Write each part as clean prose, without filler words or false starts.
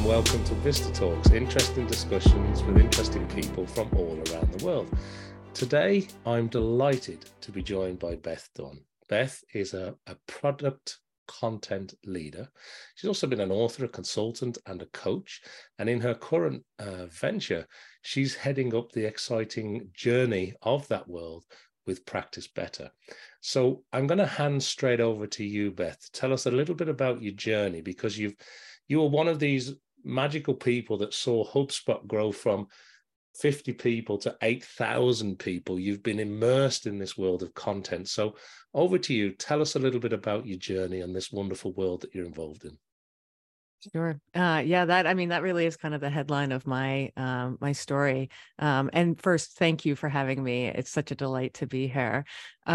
and welcome to Vista Talks, interesting discussions with interesting people from all around the world. Today, I'm delighted to be joined by Beth Dunn. Beth is a product content leader. She's also been an author, a consultant, and a coach. And in her current venture, she's heading up the exciting journey of that world with Practice Better. So I'm going to hand straight over to you, Beth. Tell us a little bit about your journey, because you were one of these magical people that saw HubSpot grow from 50 people to 8,000 people. You've been immersed in this world of content. So over to you. Tell us a little bit about your journey and this wonderful world that you're involved in. Sure. That really is kind of the headline of my my story. And first, thank you for having me. It's such a delight to be here.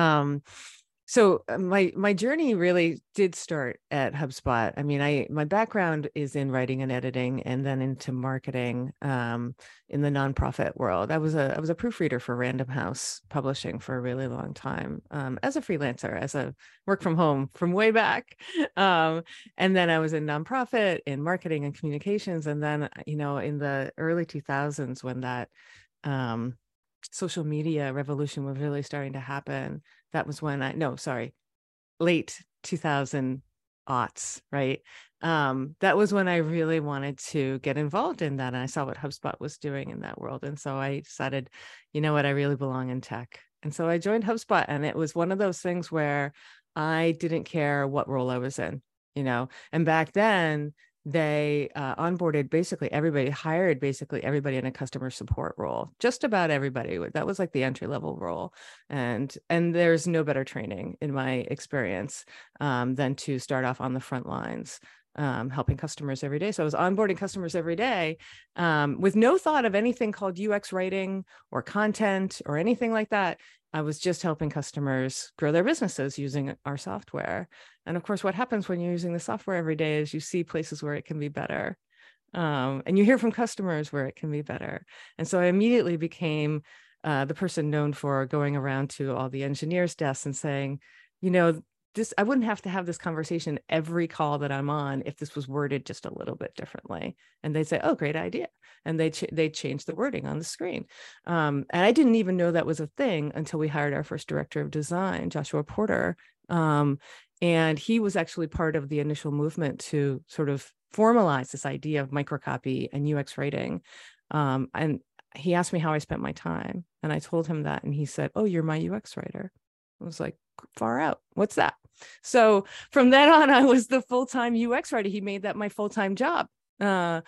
So my journey really did start at HubSpot. I mean, my background is in writing and editing, and then into marketing in the nonprofit world. I was a proofreader for Random House Publishing for a really long time as a freelancer, as a work from home from way back. And then I was in nonprofit in marketing and communications, and then in the early 2000s when that social media revolution was really starting to happen. That was when late 2000 aughts, right? That was when I really wanted to get involved in that. And I saw what HubSpot was doing in that world. And so I decided, you know what, I really belong in tech. And so I joined HubSpot, and it was one of those things where I didn't care what role I was in, and back then they onboarded basically everybody, hired basically everybody in a customer support role, just about everybody. That was like the entry level role. And there's no better training in my experience than to start off on the front lines, helping customers every day. So I was onboarding customers every day with no thought of anything called UX writing or content or anything like that. I was just helping customers grow their businesses using our software. And of course, what happens when you're using the software every day is you see places where it can be better. And you hear from customers where it can be better. And so I immediately became the person known for going around to all the engineers' desks and saying, I wouldn't have to have this conversation every call that I'm on if this was worded just a little bit differently. And they'd say, oh, great idea. And they change the wording on the screen. And I didn't even know that was a thing until we hired our first director of design, Joshua Porter. And he was actually part of the initial movement to sort of formalize this idea of microcopy and UX writing. And he asked me how I spent my time. And I told him that. And he said, oh, you're my UX writer. I was like, far out. What's that? So from then on, I was the full-time UX writer. He made that my full-time job. And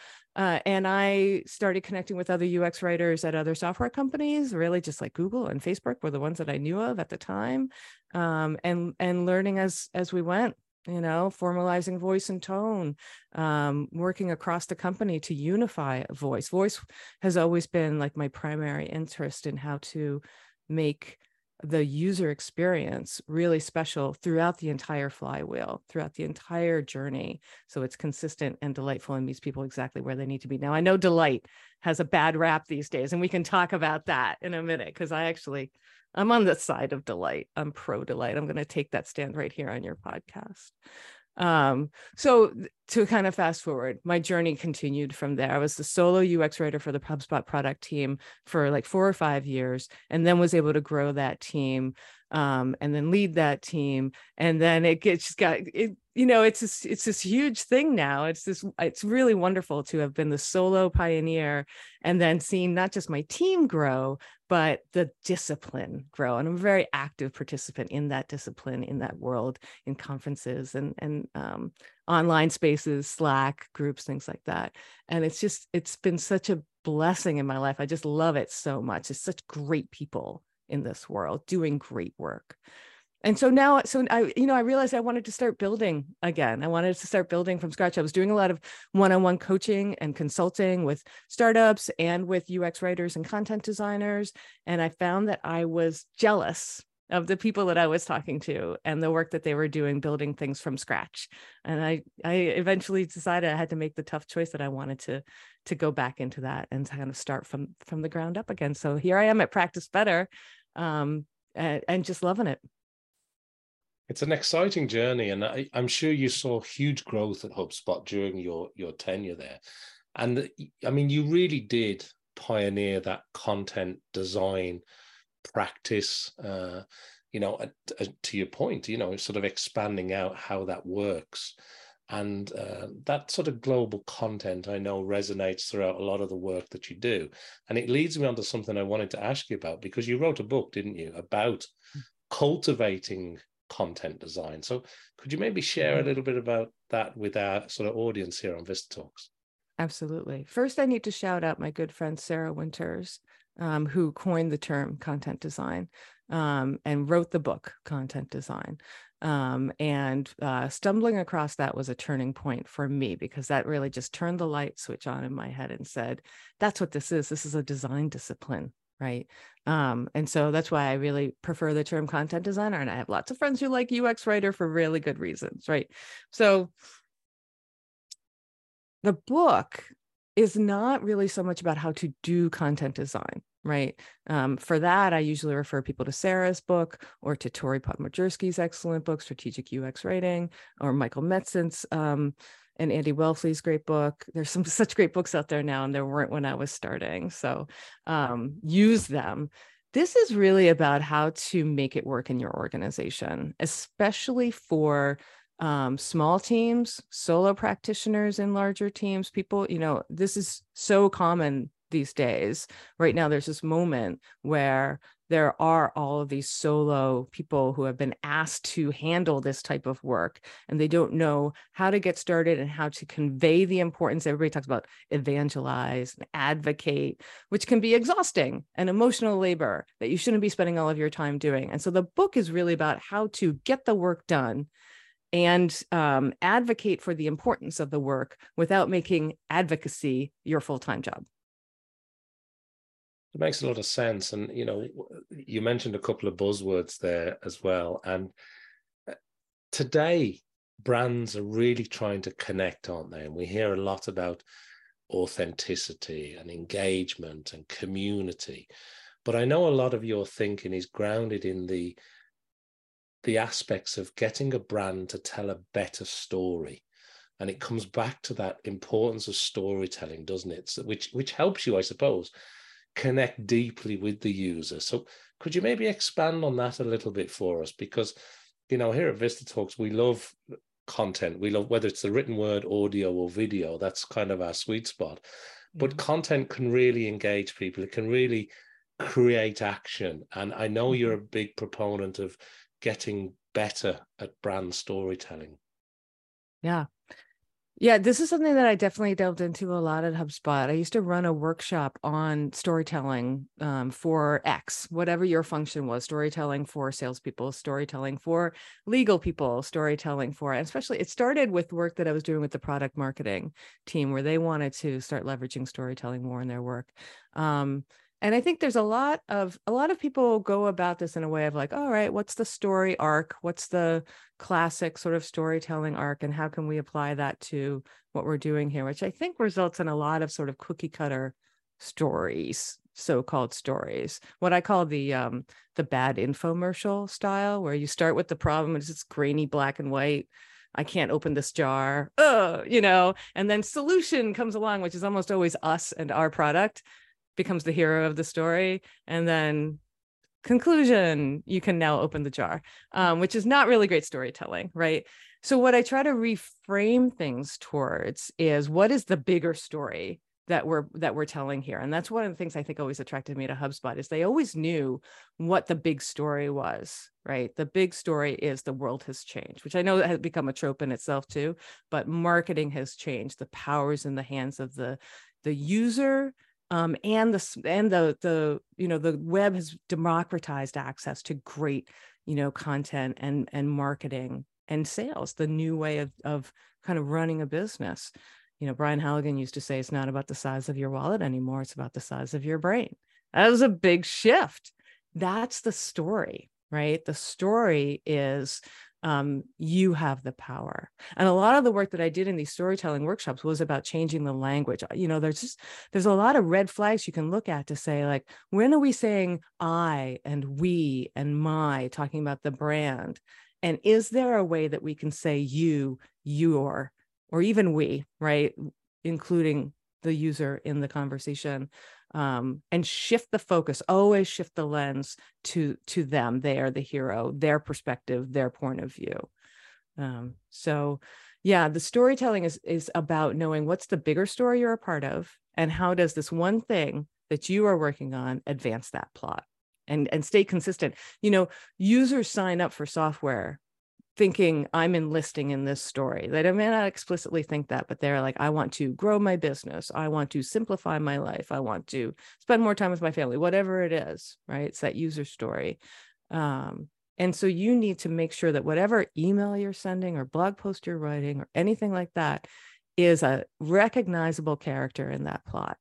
I started connecting with other UX writers at other software companies, really just like Google and Facebook were the ones that I knew of at the time, and learning as we went, formalizing voice and tone, working across the company to unify voice. Voice has always been like my primary interest in how to make the user experience really special throughout the entire flywheel, throughout the entire journey. So it's consistent and delightful and meets people exactly where they need to be. Now, I know delight has a bad rap these days, and we can talk about that in a minute, because I'm on the side of delight. I'm pro delight. I'm going to take that stand right here on your podcast. So to kind of fast forward, my journey continued from there. I was the solo UX writer for the HubSpot product team for like 4 or 5 years, and then was able to grow that team, and then lead that team. And then it's this huge thing now. It's really wonderful to have been the solo pioneer and then seeing not just my team grow, but the discipline grow. And I'm a very active participant in that discipline, in that world, in conferences and online spaces, Slack groups, things like that. And it's been such a blessing in my life. I just love it so much. It's such great people in this world doing great work. And so now, I realized I wanted to start building again. I wanted to start building from scratch. I was doing a lot of one-on-one coaching and consulting with startups and with UX writers and content designers. And I found that I was jealous of the people that I was talking to and the work that they were doing, building things from scratch. And I eventually decided I had to make the tough choice that I wanted to go back into that and to kind of start from the ground up again. So here I am at Practice Better, and just loving it. It's an exciting journey, and I'm sure you saw huge growth at HubSpot during your tenure there. And I mean, you really did pioneer that content design practice. To your point, sort of expanding out how that works. And that sort of global content, I know, resonates throughout a lot of the work that you do. And it leads me on to something I wanted to ask you about, because you wrote a book, didn't you, about cultivating content design. So could you maybe share a little bit about that with our sort of audience here on Vista Talks? Absolutely. First, I need to shout out my good friend, Sarah Winters, who coined the term content design and wrote the book, Content Design. Stumbling across that was a turning point for me, because that really just turned the light switch on in my head and said, that's what this is. This is a design discipline, right? And so that's why I really prefer the term content designer. And I have lots of friends who like UX writer for really good reasons, right? So the book is not really so much about how to do content design, right? For that, I usually refer people to Sarah's book, or to Tori Podmajersky's excellent book, Strategic UX Writing, or Michael Metzin's and Andy Welfle's great book. There's some such great books out there now, and there weren't when I was starting. So use them. This is really about how to make it work in your organization, especially for small teams, solo practitioners in larger teams, people, this is so common these days. Right now, there's this moment where there are all of these solo people who have been asked to handle this type of work, and they don't know how to get started and how to convey the importance. Everybody talks about evangelize and advocate, which can be exhausting and emotional labor that you shouldn't be spending all of your time doing. And so the book is really about how to get the work done and advocate for the importance of the work without making advocacy your full-time job. It makes a lot of sense. And, you mentioned a couple of buzzwords there as well. And today, brands are really trying to connect, aren't they? And we hear a lot about authenticity and engagement and community. But I know a lot of your thinking is grounded in the aspects of getting a brand to tell a better story. And it comes back to that importance of storytelling, doesn't it? So, which helps you, I suppose, connect deeply with the user. So could you maybe expand on that a little bit for us? Because, here at Vista Talks, we love content. We love, whether it's the written word, audio, or video, that's kind of our sweet spot. But content can really engage people. It can really create action. And I know you're a big proponent of getting better at brand storytelling. Yeah, this is something that I definitely delved into a lot at HubSpot. I used to run a workshop on storytelling for X, whatever your function was, storytelling for salespeople, storytelling for legal people, storytelling for, and especially it started with work that I was doing with the product marketing team, where they wanted to start leveraging storytelling more in their work. And I think there's a lot of people go about this in a way of like, all right, what's the story arc? What's the classic sort of storytelling arc? And how can we apply that to what we're doing here? Which I think results in a lot of sort of cookie cutter stories, so-called stories. What I call the bad infomercial style, where you start with the problem, it's just grainy black and white. I can't open this jar, and then solution comes along, which is almost always us and our product becomes the hero of the story, and then conclusion, you can now open the jar, which is not really great storytelling, right? So what I try to reframe things towards is, what is the bigger story that we're telling here? And that's one of the things I think always attracted me to HubSpot, is they always knew what the big story was, right? The big story is the world has changed, which I know that has become a trope in itself too, but marketing has changed. The power's in the hands of the user. And the web has democratized access to great, content and marketing and sales, the new way of kind of running a business. Brian Halligan used to say, it's not about the size of your wallet anymore. It's about the size of your brain. That was a big shift. That's the story, right? The story is, you have the power. And a lot of the work that I did in these storytelling workshops was about changing the language. There's a lot of red flags you can look at to say, like, when are we saying I and we and my, talking about the brand? And is there a way that we can say you, your, or even we, right? Including the user in the conversation, and shift the focus, always shift the lens to them. They are the hero, their perspective, their point of view. So yeah, the storytelling is about knowing what's the bigger story you're a part of, and how does this one thing that you are working on advance that plot and stay consistent. Users sign up for software thinking I'm enlisting in this story. They may not explicitly think that, but they're like, I want to grow my business. I want to simplify my life. I want to spend more time with my family, whatever it is, right? It's that user story. And so you need to make sure that whatever email you're sending or blog post you're writing or anything like that is a recognizable character in that plot.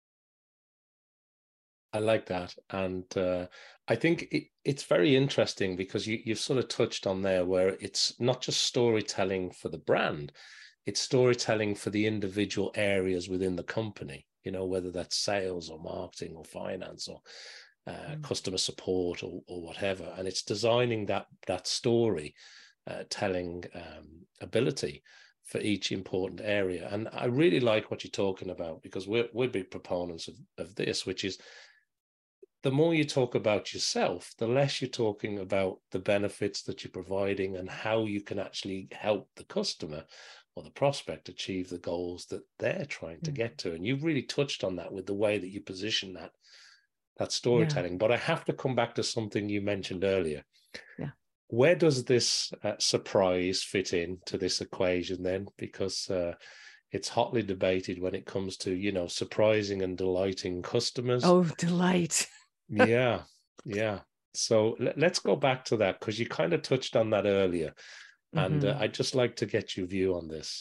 I like that. And I think it's very interesting because you've sort of touched on there where it's not just storytelling for the brand, it's storytelling for the individual areas within the company, whether that's sales or marketing or finance or customer support or whatever. And it's designing that story telling ability for each important area. And I really like what you're talking about, because we're big proponents of this, which is the more you talk about yourself, the less you're talking about the benefits that you're providing and how you can actually help the customer or the prospect achieve the goals that they're trying to get to. And you've really touched on that with the way that you position that storytelling. Yeah. But I have to come back to something you mentioned earlier. Yeah. Where does this surprise fit into this equation then? Because it's hotly debated when it comes to, surprising and delighting customers. Oh, delight. Yeah. So let's go back to that, because you kind of touched on that earlier. And I'd just like to get your view on this.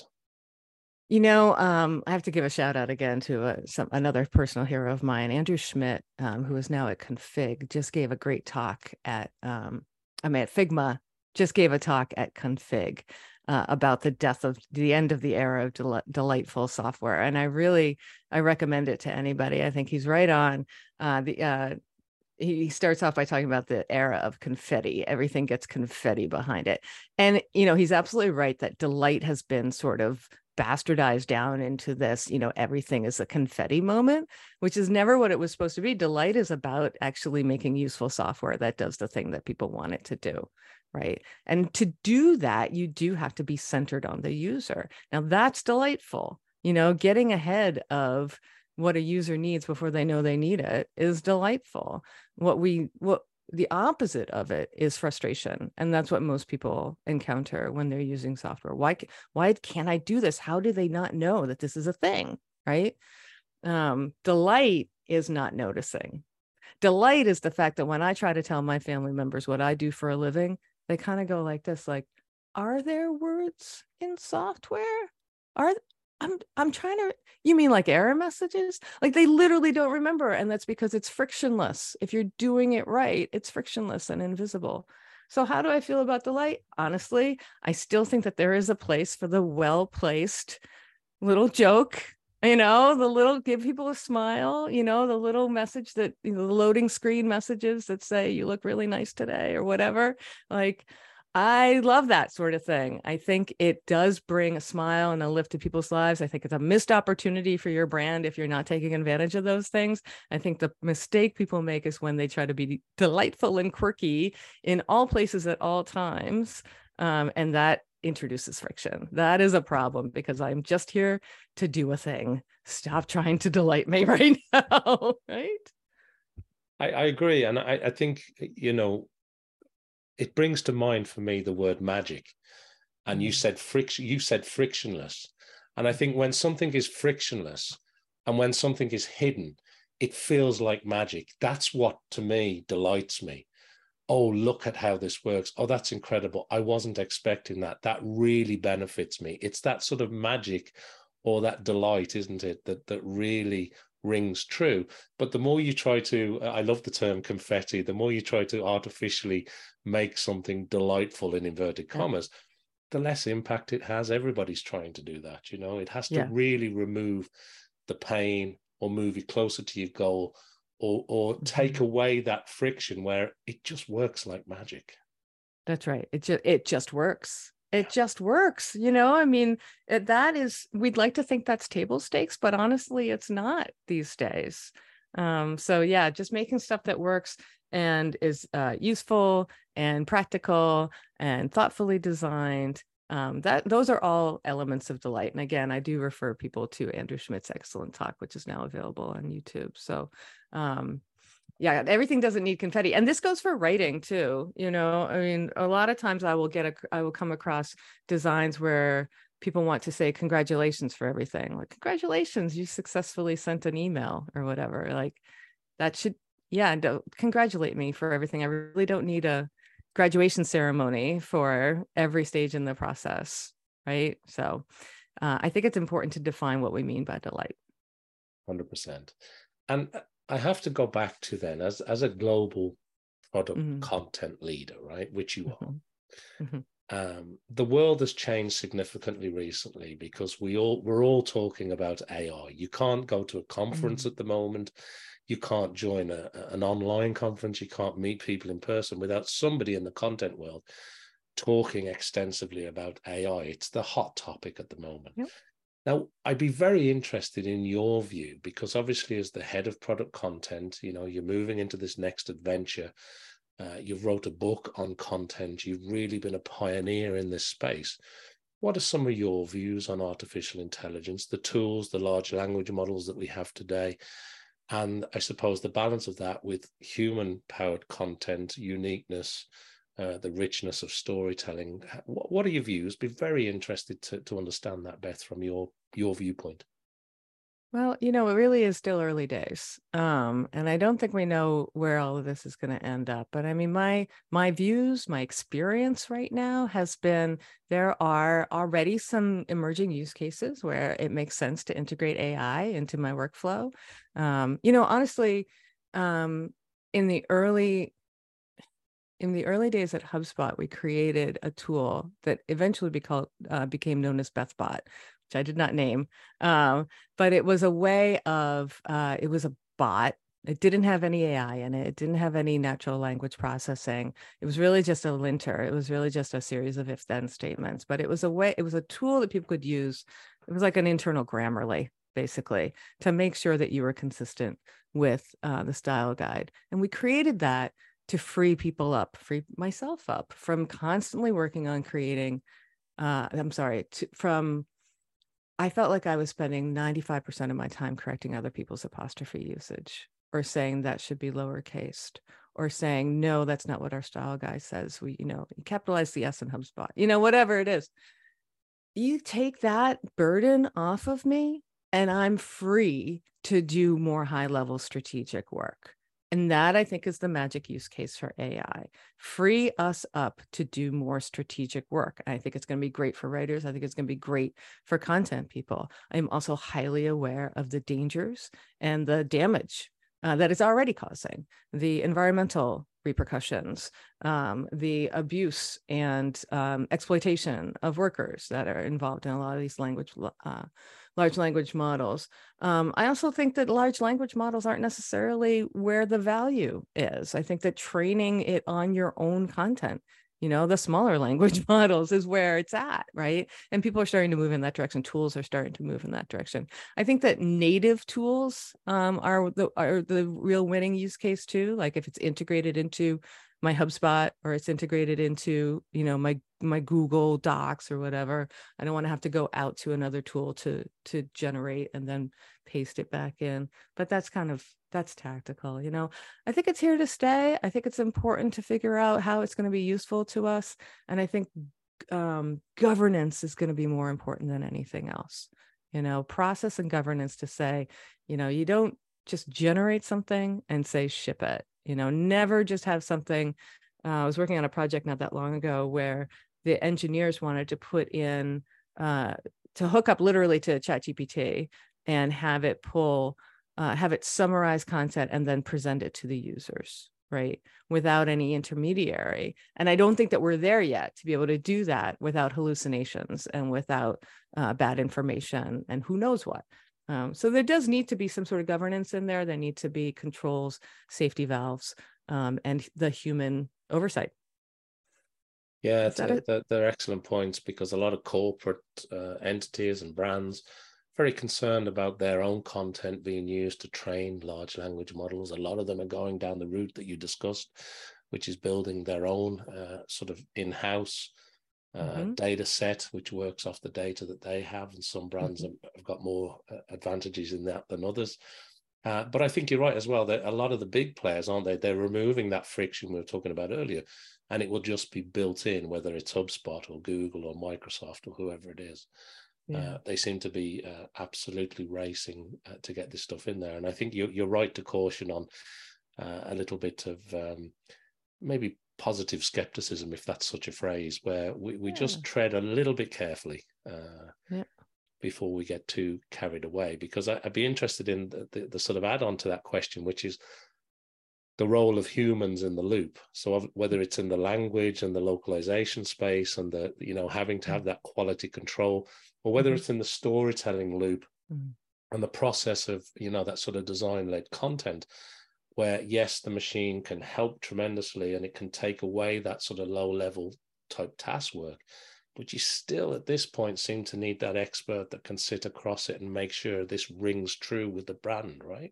I have to give a shout out again to another personal hero of mine, Andrew Schmidt, who is now at Config, just gave a great talk at Figma, just gave a talk at Config about the end of the era of delightful software. And I recommend it to anybody. I think he's right on. He starts off by talking about the era of confetti. Everything gets confetti behind it. And, he's absolutely right that delight has been sort of bastardized down into this, everything is a confetti moment, which is never what it was supposed to be. Delight is about actually making useful software that does the thing that people want it to do, right? And to do that, you do have to be centered on the user. Now that's delightful, getting ahead of what a user needs before they know they need it is delightful. What the opposite of it is frustration. And that's what most people encounter when they're using software. Why can't I do this? How do they not know that this is a thing, right? Delight is not noticing. Delight is the fact that when I try to tell my family members what I do for a living, they kind of go like this, like, are there words in software? I'm trying to, you mean like error messages? Like they literally don't remember. And that's because it's frictionless. If you're doing it right, it's frictionless and invisible. So how do I feel about delight? Honestly, I still think that there is a place for the well-placed little joke, the little give people a smile, the little message that, the loading screen messages that say you look really nice today or whatever. Like, I love that sort of thing. I think it does bring a smile and a lift to people's lives. I think it's a missed opportunity for your brand if you're not taking advantage of those things. I think the mistake people make is when they try to be delightful and quirky in all places at all times. And that introduces friction. That is a problem, because I'm just here to do a thing. Stop trying to delight me right now, right? I agree. And I think, it brings to mind for me the word magic. And you said frictionless. And I think when something is frictionless and when something is hidden, it feels like magic. That's what, to me, delights me. Oh, look at how this works. Oh, that's incredible. I wasn't expecting that. That really benefits me. It's that sort of magic or that delight, isn't it, that really rings true. But the more you try to, I love the term confetti, the more you try to artificially make something delightful in inverted commas, the less impact it has. Everybody's trying to do that. It has to really remove the pain or move you closer to your goal, or take away that friction where it just works like magic. That's right. It just works. It just works. I mean, we'd like to think that's table stakes, but honestly, it's not these days. So yeah, just making stuff that works and is useful and practical and thoughtfully designed. Those are all elements of delight. And again, I do refer people to Andrew Schmidt's excellent talk, which is now available on YouTube. So yeah, everything doesn't need confetti. And this goes for writing too. I mean, a lot of times I will come across designs where people want to say congratulations for everything. Like, congratulations, you successfully sent an email or whatever. Like, that should, yeah, don't congratulate me for everything. I really don't need a graduation ceremony for every stage in the process, right? So I think it's important to define what we mean by delight. 100%. And I have to go back to then, as a global product content leader, right, which you are. The world has changed significantly recently because we're all talking about AI. You can't go to a conference at the moment. You can't join an online conference. You can't meet people in person without somebody in the content world talking extensively about AI. It's the hot topic at the moment. Yep. Now, I'd be very interested in your view, because obviously as the head of product content, you're moving into this next adventure. You've wrote a book on content. You've really been a pioneer in this space. What are some of your views on artificial intelligence, the tools, the large language models that we have today, and I suppose the balance of that with human-powered content, uniqueness, the richness of storytelling? What are your views? Be very interested to understand that, Beth, from your viewpoint. Well, it really is still early days. And I don't think we know where all of this is going to end up. But I mean, my views, my experience right now has been there are already some emerging use cases where it makes sense to integrate AI into my workflow. Honestly, in the early days at HubSpot, we created a tool that eventually became known as BethBot, which I did not name. But it was a way of, it was a bot. It didn't have any AI in it. It didn't have any natural language processing. It was really just a linter. It was really just a series of if-then statements. But it was a tool that people could use. It was like an internal Grammarly, basically, to make sure that you were consistent with the style guide. And we created that to free myself up from constantly working on creating, I felt like I was spending 95% of my time correcting other people's apostrophe usage, or saying that should be lowercased, or saying, no, that's not what our style guy says. We, you capitalize the S in HubSpot, whatever it is. You take that burden off of me and I'm free to do more high-level strategic work. And that, I think, is the magic use case for AI. Free us up to do more strategic work. I think it's going to be great for writers. I think it's going to be great for content people. I'm also highly aware of the dangers and the damage that it's already causing, the environmental repercussions, the abuse and exploitation of workers that are involved in a lot of these large language models. I also think that large language models aren't necessarily where the value is. I think that training it on your own content, the smaller language models is where it's at, right? And people are starting to move in that direction. Tools are starting to move in that direction. I think that native tools are the real winning use case too. Like if it's integrated into my HubSpot, or it's integrated into, my Google Docs or whatever. I don't want to have to go out to another tool to generate and then paste it back in. But that's tactical, I think it's here to stay. I think it's important to figure out how it's going to be useful to us. And I think governance is going to be more important than anything else. Process and governance to say, you don't just generate something and say, ship it. Never just have something. I was working on a project not that long ago where the engineers wanted to put in, to hook up literally to ChatGPT and have it summarize content and then present it to the users, right? Without any intermediary. And I don't think that we're there yet to be able to do that without hallucinations and without bad information and who knows what. So there does need to be some sort of governance in there. There need to be controls, safety valves, and the human oversight. Yeah, Is that it? they're excellent points, because a lot of corporate entities and brands very concerned about their own content being used to train large language models. A lot of them are going down the route that you discussed, which is building their own sort of in-house Mm-hmm. data set, which works off the data that they have. And some brands have got more advantages in that than others. But I think you're right as well, that a lot of the big players, aren't they? They're removing that friction we were talking about earlier, and it will just be built in, whether it's HubSpot or Google or Microsoft or whoever it is. Yeah. They seem to be absolutely racing to get this stuff in there. And I think you're right to caution on a little bit of maybe positive skepticism, if that's such a phrase, where we just tread a little bit carefully before we get too carried away. Because I'd be interested in the sort of add-on to that question, which is the role of humans in the loop. So whether it's in the language and the localization space and the, having to have that quality control, or whether it's in the storytelling loop and the process of, that sort of design-led content, where yes, the machine can help tremendously and it can take away that sort of low-level type task work, but you still at this point seem to need that expert that can sit across it and make sure this rings true with the brand, right?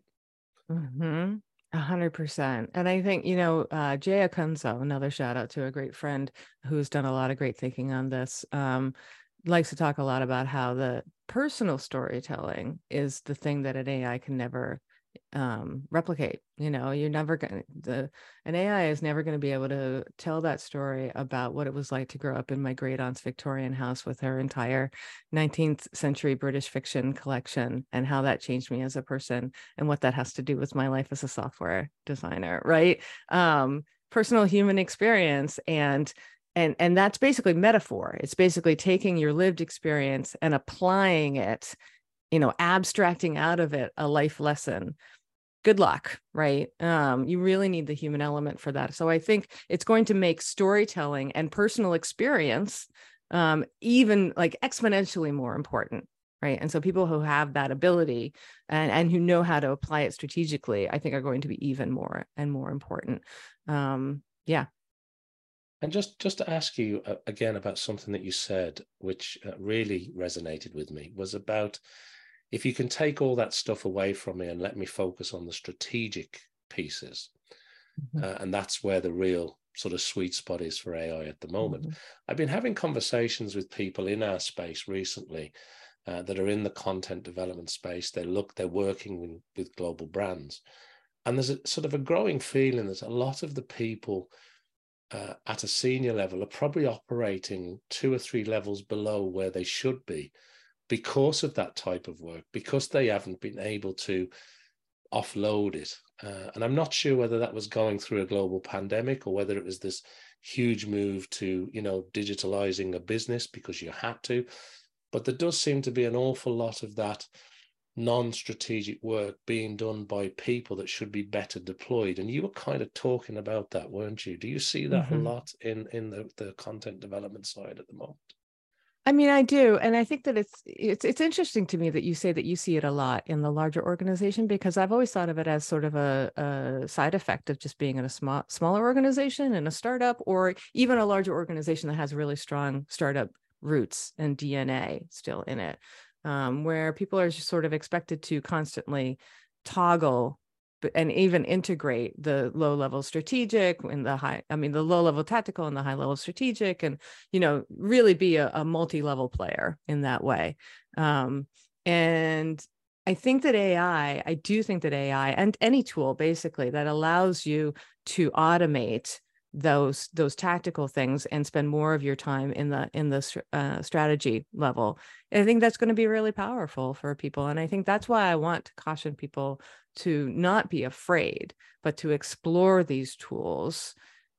100%. And I think, Jay Akunzo, another shout out to a great friend who's done a lot of great thinking on this, likes to talk a lot about how the personal storytelling is the thing that an AI can never replicate. You're never going to, an AI is never going to be able to tell that story about what it was like to grow up in my great aunt's Victorian house with her entire 19th century British fiction collection, and how that changed me as a person and what that has to do with my life as a software designer, right? Personal human experience. And that's basically metaphor. It's basically taking your lived experience and applying it, abstracting out of it a life lesson. Good luck, right? You really need the human element for that. So I think it's going to make storytelling and personal experience even like exponentially more important, right? And so people who have that ability and who know how to apply it strategically, I think are going to be even more and more important. Yeah. And just to ask you again about something that you said, which really resonated with me, was about, if you can take all that stuff away from me and let me focus on the strategic pieces, and that's where the real sort of sweet spot is for AI at the moment. I've been having conversations with people in our space recently that are in the content development space. They're working with global brands, and there's a sort of a growing feeling that a lot of the people at a senior level are probably operating 2 or 3 levels below where they should be, because of that type of work, because they haven't been able to offload it. And I'm not sure whether that was going through a global pandemic or whether it was this huge move to, digitalizing a business because you had to. But there does seem to be an awful lot of that non-strategic work being done by people that should be better deployed. And you were kind of talking about that, weren't you? Do you see that a lot in the content development side at the moment? I mean, I do. And I think that it's interesting to me that you say that you see it a lot in the larger organization, because I've always thought of it as sort of a side effect of just being in a smaller organization and a startup, or even a larger organization that has really strong startup roots and DNA still in it, where people are just sort of expected to constantly toggle and even integrate the low-level strategic and the low-level tactical and the high-level strategic, and, really be a multi-level player in that way. And I think that I do think that AI and any tool basically that allows you to automate those tactical things and spend more of your time in the strategy level, I think that's going to be really powerful for people. And I think that's why I want to caution people to not be afraid, but to explore these tools,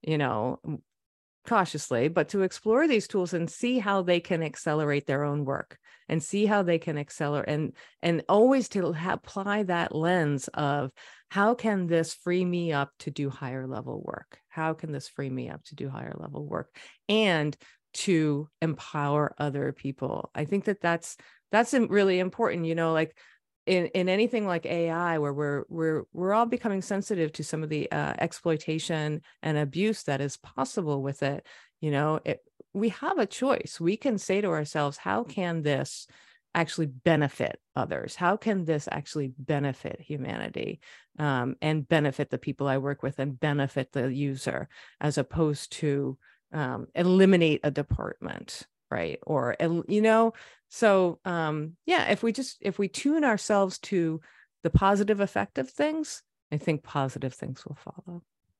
cautiously, but to explore these tools and see how they can accelerate their own work, and see how they can accelerate, and always to apply that lens of, how can this free me up to do higher level work? How can this free me up to do higher level work and to empower other people? I think that that's really important. Like, in anything like AI, where we're all becoming sensitive to some of the exploitation and abuse that is possible with it, we have a choice. We can say to ourselves, how can this actually benefit others? How can this actually benefit humanity, and benefit the people I work with and benefit the user, as opposed to eliminate a department, right? Or, so yeah, if we tune ourselves to the positive effect of things, I think positive things will follow.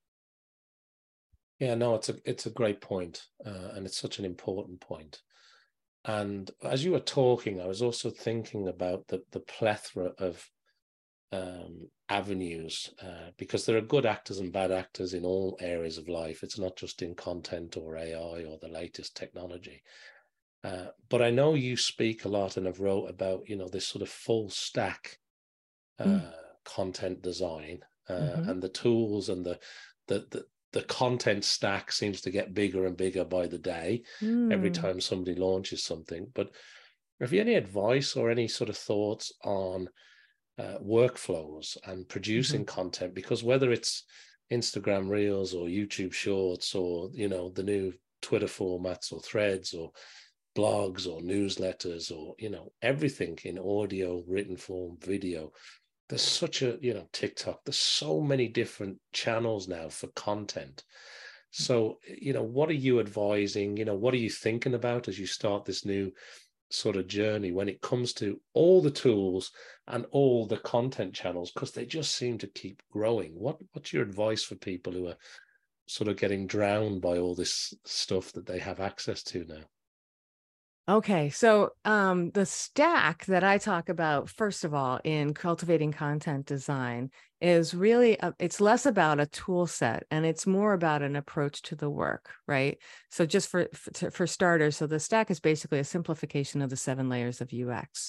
Yeah, no, it's a great point, and it's such an important point. And as you were talking, I was also thinking about the plethora of avenues, because there are good actors and bad actors in all areas of life. It's not just in content or AI or the latest technology. But I know you speak a lot and have wrote about, this sort of full stack content design, and the tools and the content stack seems to get bigger and bigger by the day every time somebody launches something. But have you any advice or any sort of thoughts on workflows and producing content? Because whether it's Instagram Reels or YouTube Shorts or, the new Twitter formats or threads or blogs or newsletters or, everything in audio, written form, video, there's such a, TikTok, there's so many different channels now for content. So, what are you advising? What are you thinking about as you start this new sort of journey when it comes to all the tools and all the content channels, because they just seem to keep growing? What's your advice for people who are sort of getting drowned by all this stuff that they have access to now? Okay, so the stack that I talk about, first of all, in cultivating content design is really, it's less about a tool set and it's more about an approach to the work, right? So just for starters, so the stack is basically a simplification of the 7 layers of UX.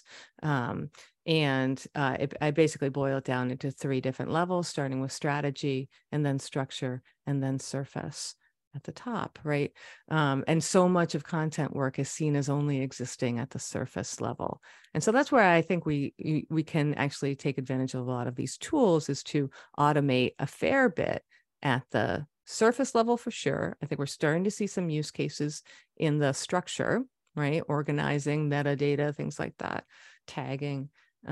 I basically boil it down into 3 different levels, starting with strategy and then structure and then surface at the top, right? And so much of content work is seen as only existing at the surface level. And so that's where I think we can actually take advantage of a lot of these tools, is to automate a fair bit at the surface level for sure. I think we're starting to see some use cases in the structure, right? Organizing metadata, things like that, tagging.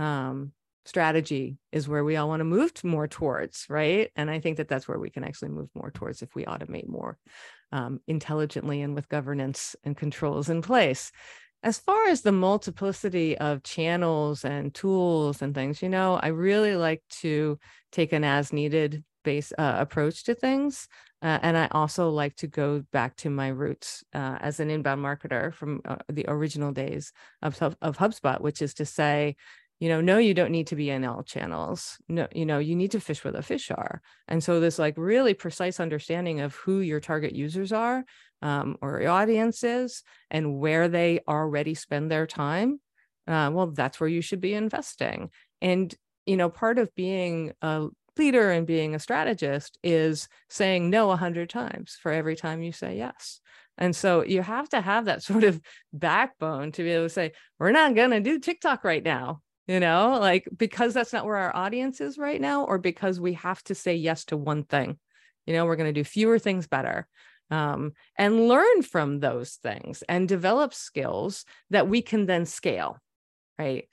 Strategy is where we all want to move more towards, right? And I think that that's where we can actually move more towards if we automate more intelligently and with governance and controls in place. As far as the multiplicity of channels and tools and things, I really like to take an as needed approach to things. And I also like to go back to my roots as an inbound marketer from the original days of HubSpot, which is to say, no, you don't need to be in all channels. No, you need to fish where the fish are. And so this like really precise understanding of who your target users are, or your audience is, and where they already spend their time. Well, that's where you should be investing. And, part of being a leader and being a strategist is saying no 100 times for every time you say yes. And so you have to have that sort of backbone to be able to say, we're not going to do TikTok right now. Because that's not where our audience is right now, or because we have to say yes to one thing. We're going to do fewer things better, and learn from those things and develop skills that we can then scale, right?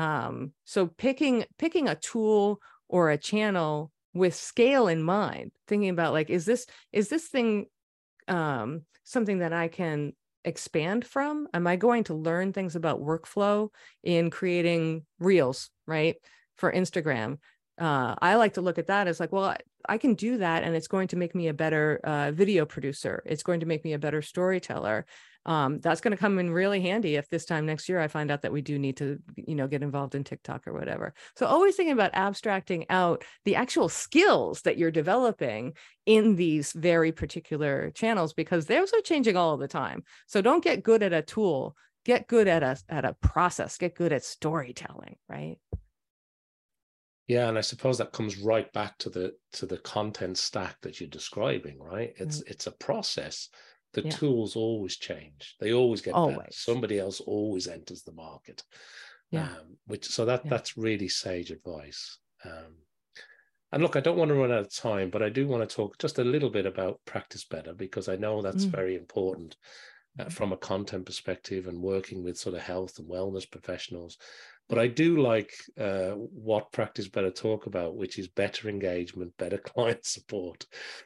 So picking a tool or a channel with scale in mind, thinking about like, is this thing something that I can expand from? Am I going to learn things about workflow in creating reels, right? For Instagram. I like to look at that as like, well, I can do that, and it's going to make me a better video producer. It's going to make me a better storyteller. That's going to come in really handy if this time next year I find out that we do need to, get involved in TikTok or whatever. So always thinking about abstracting out the actual skills that you're developing in these very particular channels, because those are changing all the time. So don't get good at a tool, get good at a process, get good at storytelling, right? Yeah, and I suppose that comes right back to the content stack that you're describing, right? It's a process. The tools always change. They always get better. Somebody else always enters the market. Yeah. Yeah. That's really sage advice. And look, I don't want to run out of time, but I do want to talk just a little bit about Practice Better, because I know that's Mm. very important from a content perspective and working with sort of health and wellness professionals. But I do like what Practice Better talk about, which is better engagement, better client support,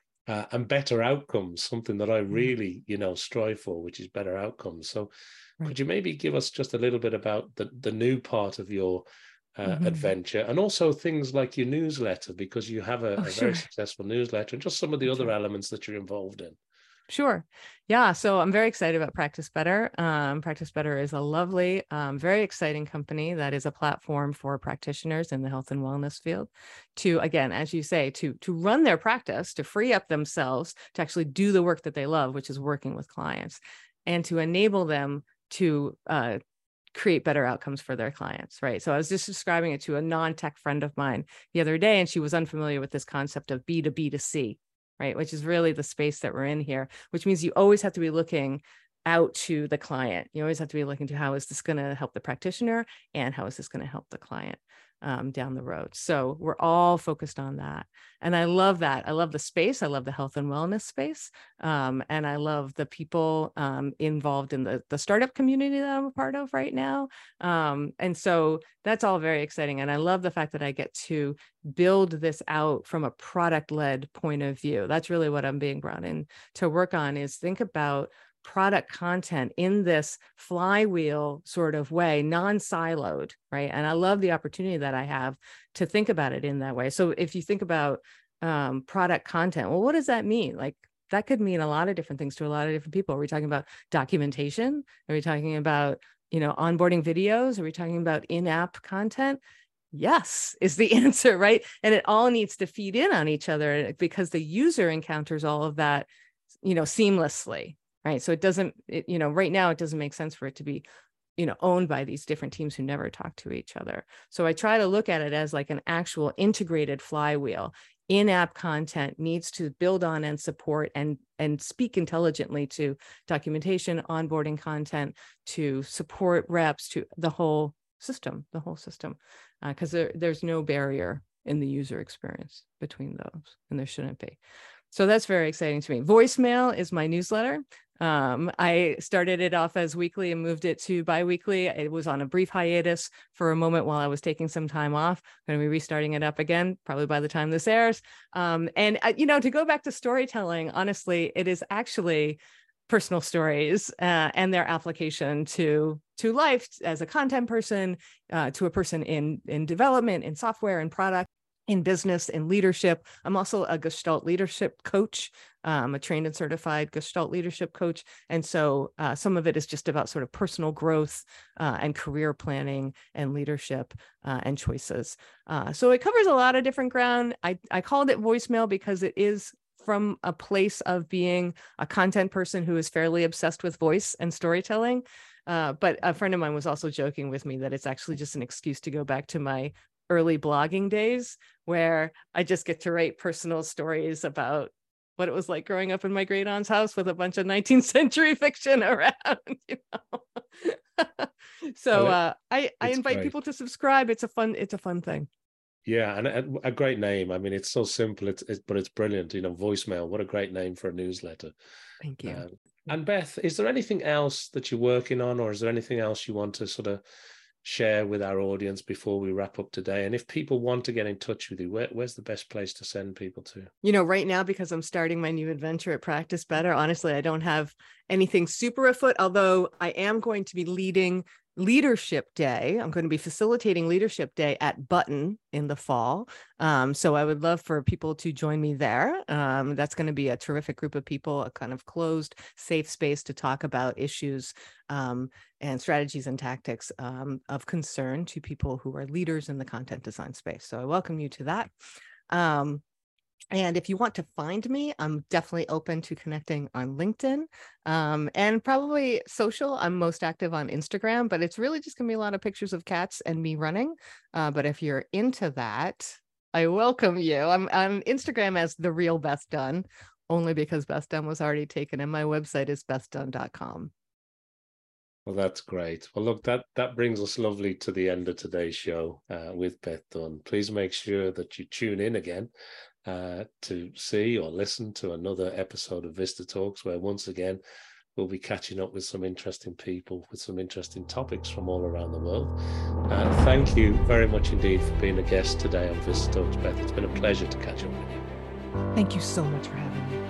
and better outcomes, something that I Yeah. really, strive for, which is better outcomes. So Right. could you maybe give us just a little bit about the new part of your Mm-hmm. adventure, and also things like your newsletter, because you have Oh, a very sure. successful newsletter, and just some of the That's other right. elements that you're involved in? Sure. Yeah. So I'm very excited about Practice Better. Practice Better is a lovely, very exciting company that is a platform for practitioners in the health and wellness field to, again, as you say, to run their practice, to free up themselves to actually do the work that they love, which is working with clients, and to enable them to create better outcomes for their clients, right? So I was just describing it to a non-tech friend of mine the other day, and she was unfamiliar with this concept of B to B to C, right? Which is really the space that we're in here, which means you always have to be looking out to the client. You always have to be looking to how is this going to help the practitioner and how is this going to help the client down the road. So we're all focused on that. And I love that. I love the space. I love the health and wellness space. And I love the people involved in the startup community that I'm a part of right now. And so that's all very exciting. And I love the fact that I get to build this out from a product-led point of view. That's really what I'm being brought in to work on, is think about product content in this flywheel sort of way, non-siloed, right? And I love the opportunity that I have to think about it in that way. So if you think about product content, well, what does that mean? Like, that could mean a lot of different things to a lot of different people. Are we talking about documentation? Are we talking about, onboarding videos? Are we talking about in-app content? Yes, is the answer, right? And it all needs to feed in on each other because the user encounters all of that, seamlessly, right? So it doesn't, right now it doesn't make sense for it to be, owned by these different teams who never talk to each other. So I try to look at it as like an actual integrated flywheel. In-app content needs to build on and support and speak intelligently to documentation, onboarding content, to support reps, to the whole system, because there's no barrier in the user experience between those, and there shouldn't be. So that's very exciting to me. Voicemail is my newsletter. I started it off as weekly and moved it to biweekly. It was on a brief hiatus for a moment while I was taking some time off. I'm going to be restarting it up again, probably by the time this airs. To go back to storytelling, honestly, it is actually personal stories and their application to life as a content person, to a person in development, in software, in product, in business, in leadership. I'm also a Gestalt leadership coach, a trained and certified Gestalt leadership coach. And so some of it is just about sort of personal growth and career planning and leadership and choices. So it covers a lot of different ground. I called it Voicemail because it is from a place of being a content person who is fairly obsessed with voice and storytelling. But a friend of mine was also joking with me that it's actually just an excuse to go back to my early blogging days, where I just get to write personal stories about what it was like growing up in my great aunt's house with a bunch of 19th century fiction around. So I It's invite great. people to subscribe. It's a fun thing. Yeah, and a great name. I mean, it's so simple, but it's brilliant. Voicemail. What a great name for a newsletter. Thank you. Um, and Beth, is there anything else that you're working on, or is there anything else you want to sort of share with our audience before we wrap up today? And if people want to get in touch with you, where's the best place to send people to? Right now, because I'm starting my new adventure at Practice Better, honestly, I don't have anything super afoot, although I am going to be leading Leadership Day. I'm going to be facilitating Leadership Day at Button in the fall. So I would love for people to join me there. That's going to be a terrific group of people, a kind of closed, safe space to talk about issues and strategies and tactics of concern to people who are leaders in the content design space. So I welcome you to that. And if you want to find me, I'm definitely open to connecting on LinkedIn and probably social. I'm most active on Instagram, but it's really just going to be a lot of pictures of cats and me running. But if you're into that, I welcome you. I'm on Instagram as The Real Beth Dunn, only because Beth Dunn was already taken and my website is bethdunn.com. Well, that's great. Well, look, that brings us lovely to the end of today's show with Beth Dunn. Please make sure that you tune in again to see or listen to another episode of Vista Talks, where once again we'll be catching up with some interesting people with some interesting topics from all around the world. Thank you very much indeed for being a guest today on Vista Talks, Beth. It's been a pleasure to catch up with you. Thank you so much for having me.